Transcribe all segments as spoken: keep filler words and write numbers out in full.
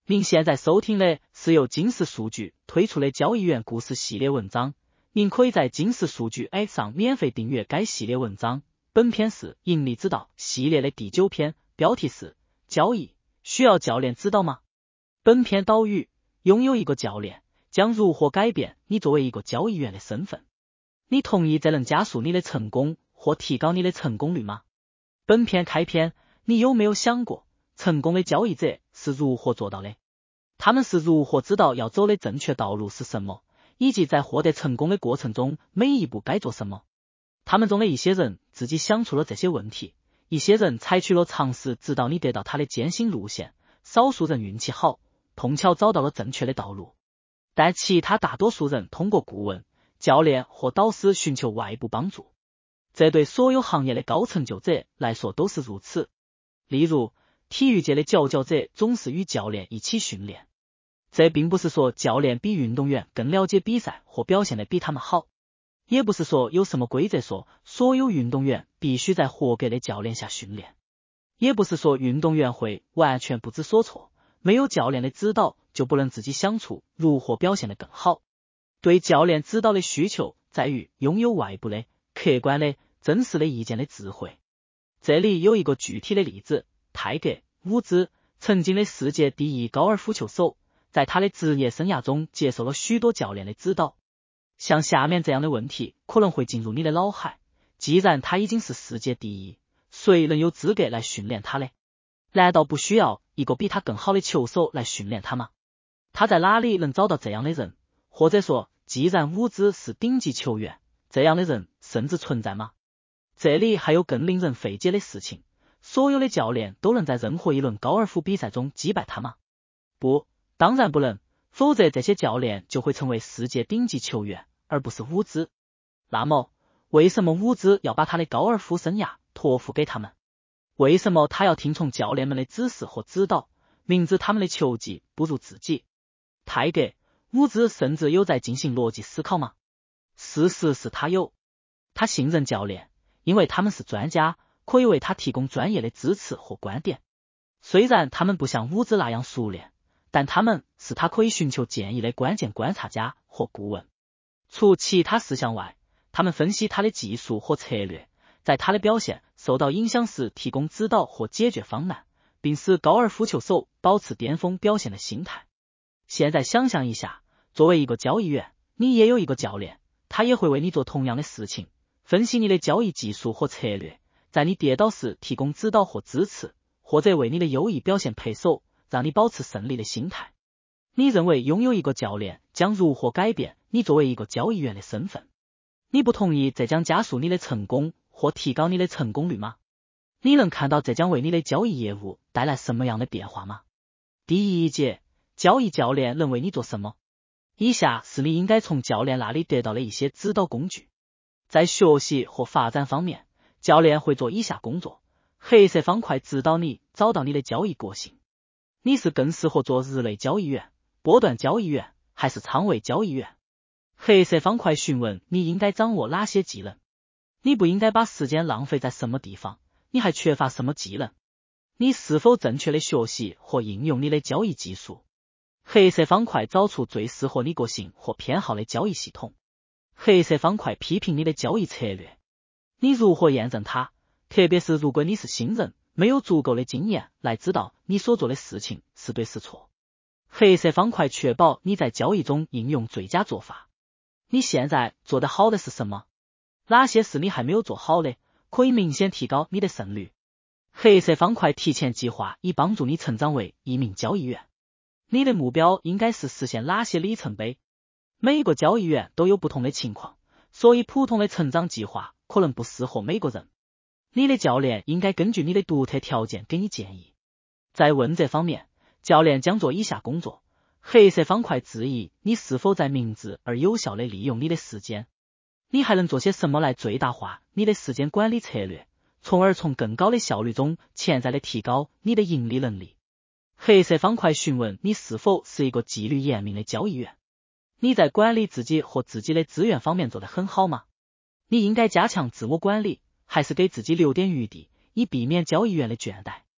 您现在收听的是由金石数据推出的交易员故事系列文章，您可以在金石数据 App 上免费订阅该系列文章。本篇是盈利之道系列的第九篇，标题是交易需要教练指导吗？本篇导语：拥有一个教练将如何改变你作为一个交易员的身份？你同意这能加速你的成功或提高你的成功率吗？本篇开篇，你有没有想过成功的交易者是如何做到的？他们是如何知道要走的正确道路是什么，以及在获得成功的过程中每一步该做什么？他们中的一些人自己想出了这些问题，一些人采取了尝试指导你得到他的艰辛路线，少数人运气好，碰巧找到了正确的道路，但其他大多数人通过顾问、教练或导师寻求外部帮助。这对所有行业的高成就者来说都是如此。例如，体育界的佼佼者总是与教练一起训练。这并不是说教练比运动员更了解比赛或表现的比他们好，也不是说有什么规则说所有运动员必须在合格的教练下训练，也不是说运动员会完全不知所措，没有教练的指导就不能自己想出如何表现得更好。对教练指导的需求在于拥有外部的、客观的、真实的意见的智慧。这里有一个具体的例子，泰格·伍兹，曾经的世界第一高尔夫球手，在他的职业生涯中接受了许多教练的指导。像下面这样的问题可能会进入你的脑海：既然他已经是世界第一，谁能有资格来训练他呢？难道不需要一个比他更好的球手来训练他吗？他在哪里能找到这样的人？或者说，既然伍兹是顶级球员，这样的人甚至存在吗？这里还有更令人费解的事情，所有的教练都能在任何一轮高尔夫比赛中击败他吗？不，当然不能，否则这些教练就会成为世界顶级球员，而不是伍兹。那么，为什么伍兹要把他的高尔夫生涯托付给他们？为什么他要听从教练们的指示或指导，明知他们的球技不如自己？泰格·伍兹甚至有在进行逻辑思考吗？事实是他有。他信任教练，因为他们是专家，可以为他提供专业的支持或观点。虽然他们不像伍兹那样熟练，但他们是他可以寻求建议的关键观察家或顾问。除其他事项外，他们分析他的技术或策略，在他的表现受到影响时提供指导或解决方案，并使高尔夫球手保持巅峰表现的心态。现在想象一下，作为一个交易员，你也有一个教练，他也会为你做同样的事情，分析你的交易技术或策略，在你跌倒时提供指导或支持，或者为你的优异表现配手，让你保持胜利的心态。你认为拥有一个教练将如何改变你作为一个交易员的身份？你不同意这将加速你的成功或提高你的成功率吗？你能看到这将为你的交易业务带来什么样的变化吗？第一节，交易教练能为你做什么？以下是你应该从教练那里得到的一些指导工具。在学习和发展方面，教练会做以下工作：黑色方块指导你找到你的交易个性。你是更适合做日内交易员、波段交易员还是仓位交易员？黑色方块询问你应该掌握哪些技能？你不应该把时间浪费在什么地方？你还缺乏什么技能？你是否正确的学习或应用你的交易技术？黑色方块找出最适合你个性或偏好的交易系统。黑色方块批评你的交易策略。你如何验证它？特别是如果你是新人，没有足够的经验来知道你所做的事情是对是错。黑色方块确保你在交易中应用最佳做法。你现在做得好的是什么？哪些是你还没有做好的，可以明显提高你的胜率？黑色方块提前计划以帮助你成长为一名交易员。你的目标应该是实现哪些里程碑？每个交易员都有不同的情况，所以普通的成长计划可能不适合每个人。你的教练应该根据你的独特条件给你建议。在问这方面，教练将做以下工作：黑色方块质疑你是否在明智而有效地利用你的时间。你还能做些什么来最大化你的时间管理策略，从而从更高的效率中潜在地提高你的盈利能力？黑色方块询问你是否是一个纪律严明的交易员。你在管理自己和自己的资源方面做得很好吗？你应该加强自我管理，还是给自己留点余地，以避免交易员的倦怠？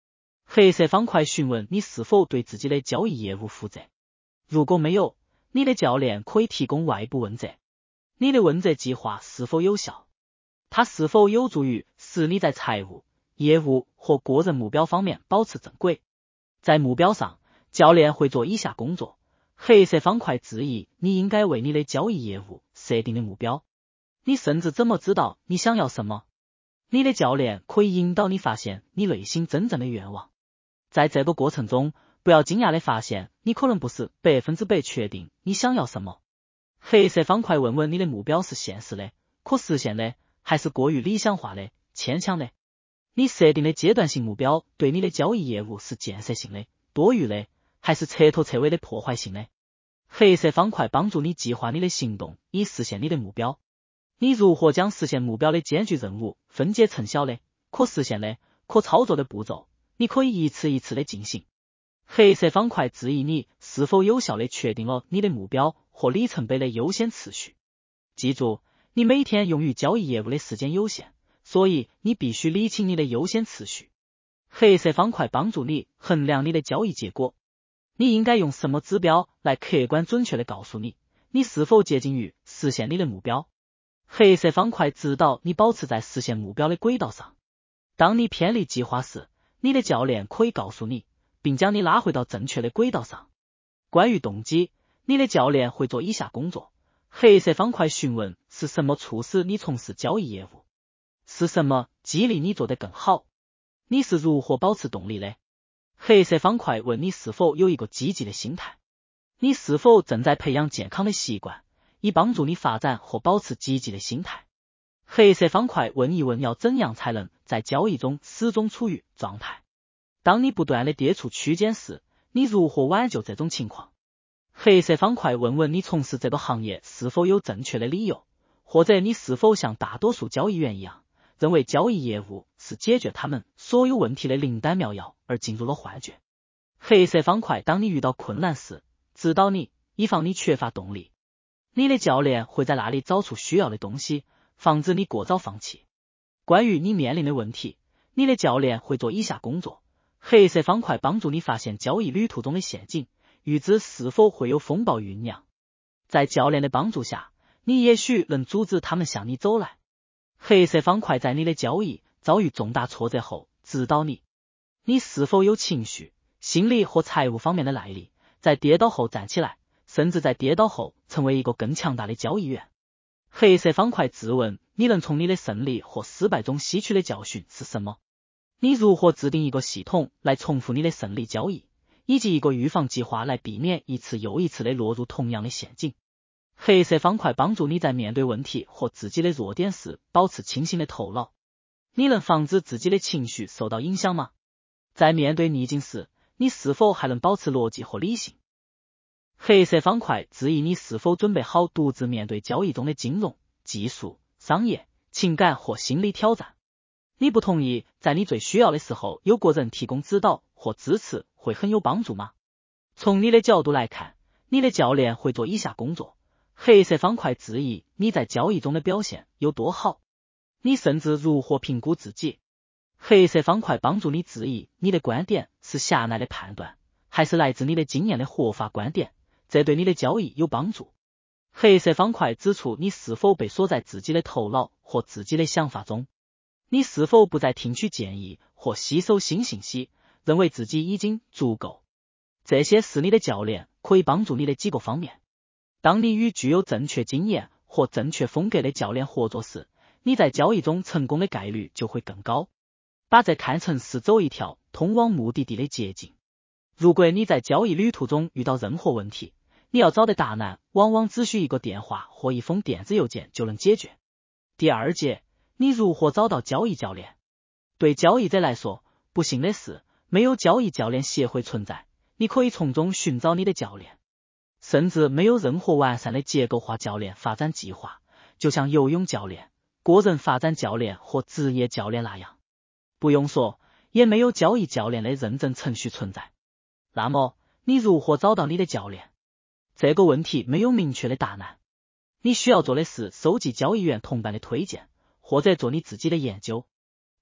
黑色方块询问你是否对自己的交易业务负责。如果没有，你的教练可以提供外部问责。你的问责计划是否有效？它是否有助于使你在财务、业务或个人目标方面保持正轨？在目标上，教练会做以下工作。黑色方块质疑你应该为你的交易业务设定的目标。你甚至怎么知道你想要什么？你的教练可以引导你发现你内心真正的愿望。在这个过程中，不要惊讶地发现你可能不是百分之百确定你想要什么。黑色方块问问你的目标是现实的、可实现的，还是过于理想化的、牵强的？你设定的阶段性目标对你的交易业务是建设性的、多余的，还是彻头彻尾的破坏性的？黑色方块帮助你计划你的行动，以实现你的目标。你如何将实现目标的艰巨任务分解成小的、可实现的、可操作的步骤？你可以一次一次的进行。黑色方块质疑你是否有效的确定了你的目标或里程碑的优先次序。记住，你每天用于交易业务的时间有限，所以你必须理清你的优先次序。黑色方块帮助你衡量你的交易结果。你应该用什么指标来客观准确的告诉你，你是否接近于实现你的目标？黑色方块指导你保持在实现目标的轨道上。当你偏离计划时，你的教练可以告诉你，并将你拉回到正确的轨道上。关于动机，你的教练会做以下工作。黑色方块询问是什么促使你从事交易业务？是什么激励你做得更好？你是如何保持动力的？黑色方块问你是否有一个积极的心态？你是否正在培养健康的习惯，以帮助你发展或保持积极的心态？黑色方块问一问要怎样才能在交易中始终处于状态？当你不断的跌出区间时，你如何挽救这种情况？黑色方块问问你从事这个行业是否有正确的理由，或者你是否像大多数交易员一样，认为交易业务是解决他们所有问题的灵丹妙药而进入了幻觉。黑色方块当你遇到困难时，指导你，以防你缺乏动力。你的教练会在那里找出需要的东西，防止你过早放弃。关于你面临的问题，你的教练会做以下工作。黑色方块帮助你发现交易旅途中的陷阱，预知是否会有风暴酝酿。在教练的帮助下，你也许能阻止他们向你走来。黑色方块在你的交易遭遇重大挫折后指导你，你是否有情绪、心理或财务方面的耐力，在跌倒后站起来，甚至在跌倒后成为一个更强大的交易员。黑色方块质问你能从你的胜利或失败中吸取的教训是什么？你如何制定一个系统来重复你的胜利交易，以及一个预防计划来避免一次又一次的落入同样的陷阱？黑色方块帮助你在面对问题或自己的弱点时保持清醒的头脑。你能防止自己的情绪受到影响吗？在面对逆境时，你是否还能保持逻辑和理性？黑色方块质疑你是否准备好独自面对交易中的金融、技术、商业、情感或心理挑战。你不同意在你最需要的时候有个人提供指导或支持会很有帮助吗？从你的角度来看，你的教练会做以下工作。黑色方块质疑你在交易中的表现有多好，你甚至如何评估自己。黑色方块帮助你质疑你的观点是狭隘的判断，还是来自你的经验的活法观点，这对你的交易有帮助。黑色方块指出你是否被锁在自己的头脑或自己的想法中，你是否不再听取建议或吸收新信息，认为自己已经足够。这些是你的教练可以帮助你的几个方面。当你与具有正确经验或正确风格的教练合作时，你在交易中成功的概率就会更高。把这看成是走一条通往目的地的捷径。如果你在交易旅途中遇到任何问题，你要找的答案往往只需一个电话或一封电子邮件就能解决。第二节，你如何找到交易教练？对交易者来说，不幸的是，没有交易教练协会存在，你可以从中寻找你的教练。甚至没有任何完善的结构化教练发展计划，就像游泳教练、个人发展教练或职业教练那样。不用说，也没有交易教练的认证程序存在。那么，你如何找到你的教练？这个问题没有明确的答案。你需要做的是收集交易员同伴的推荐，或者做你自己的研究。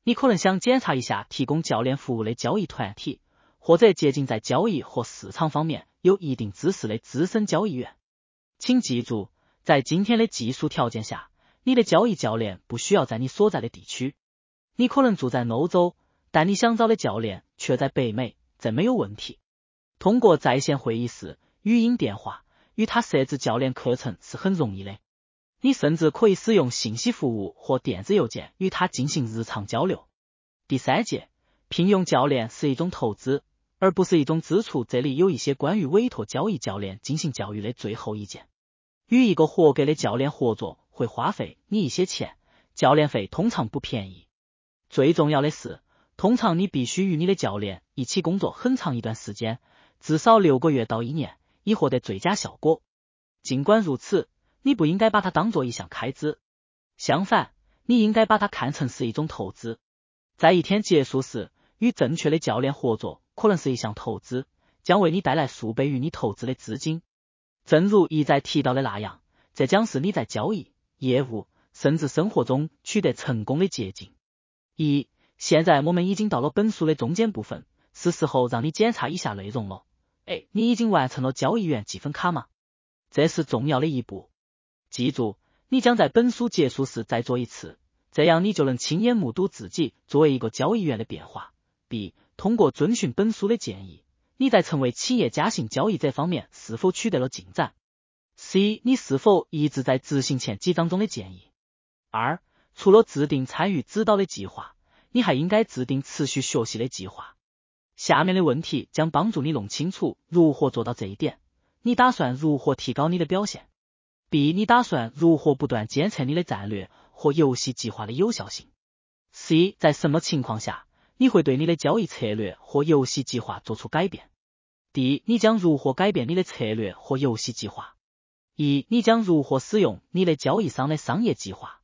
你可能想检查一下提供教练服务的交易团体，或者接近在交易或市场方面有一定知识的资深交易员。请记住，在今天的技术条件下，你的交易教练不需要在你所在的地区。你可能住在欧洲，但你想找的教练却在北美，这没有问题。通过在线会议室、语音电话与他设置教练课程是很容易的。你甚至可以使用信息服务或电子邮件与他进行日常交流。第三节，聘用教练是一种投资，而不是一种支出。这里有一些关于委托交易教练进行教育的最后意见。与一个合格的教练合作会花费你一些钱，教练费通常不便宜。最重要的是，通常你必须与你的教练一起工作很长一段时间，至少六个月到一年，以获得最佳效果。尽管如此，你不应该把它当作一项开支，相反，你应该把它看成是一种投资。在一天结束时，与正确的教练合作可能是一项投资，将为你带来数倍于你投资的资金。正如一再提到的那样，这将是你在交易、业务甚至生活中取得成功的捷径。一，现在我们已经到了本书的中间部分，是时候让你检查一下内容了。哎，你已经完成了交易员积分卡吗？这是重要的一步。记住，你将在本书结束时再做一次，这样你就能亲眼目睹自己作为一个交易员的变化。B. 通过遵循本书的建议，你在成为企业家型交易者方面是否取得了进展？ C. 你是否一直在执行前几章中的建议？二，除了制定参与指导的计划，你还应该制定持续学习的计划。下面的问题将帮助你弄清楚如何做到这一点。你打算如何提高你的表现？ B. 你打算如何不断监测你的战略或游戏计划的有效性？ C. 在什么情况下你会对你的交易策略或游戏计划做出改变？ D. 你将如何改变你的策略或游戏计划？ E. 你将如何使用你的交易商的商业计划？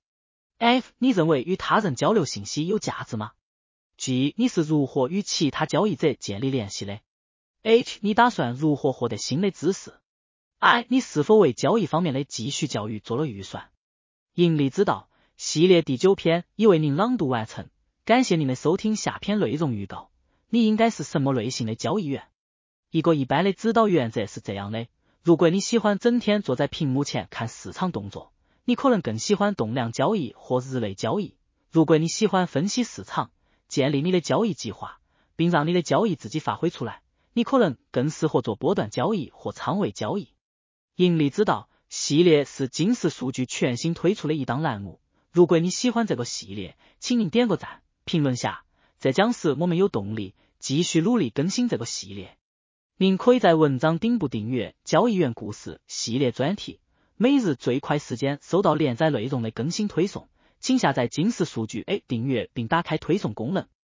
F. 你认为与他人交流信息有价值吗？ G. 你是如何与其他交易者建立联系的？ H. 你打算如何获得新的知识？ I. 你是否为交易方面的继续教育做了预算？盈利之道系列第九篇已为您朗读完成，感谢您的收听。下篇内容预告：你应该是什么类型的交易员？一个一般的指导原则是这样的：如果你喜欢整天坐在屏幕前看市场动作，你可能更喜欢动量交易或日内交易。如果你喜欢分析市场，建立你的交易计划，并让你的交易自己发挥出来，你可能更适合做波段交易或仓位交易。盈利之道系列是金石数据全新推出的一档栏目，如果你喜欢这个系列，请您点个赞，评论下，这将使我们有动力继续努力更新这个系列。您可以在文章顶部订阅交易员故事系列专题，每日最快时间收到连载内容的更新推送，请下载金石数据 A 订阅并打开推送功能。